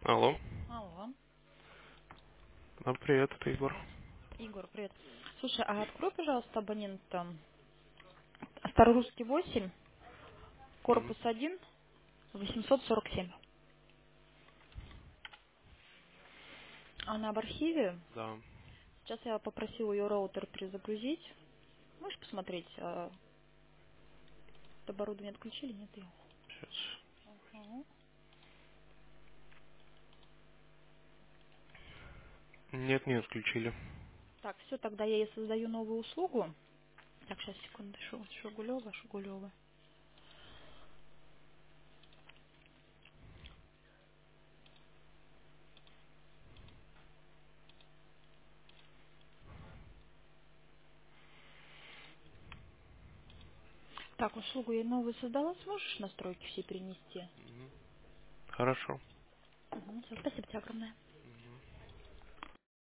Алло. Алло. Да, привет, это Егор. Егор, привет. Слушай, а открой, пожалуйста, абонента Старорусский 8, Мгм. корпус 1, 847. Она в архиве. Да, Сейчас я попросила ее роутер перезагрузить. Можешь посмотреть, оборудование отключили, нет ее? сейчас. Ага. Нет, не отключили. Так, все, тогда я ей создаю новую услугу. Так, сейчас, секунду, Шугулева, Шугулева. Так, услугу я новую создала. Сможешь настройки все перенести? Мгм. Хорошо. Угу, все, спасибо тебе огромное.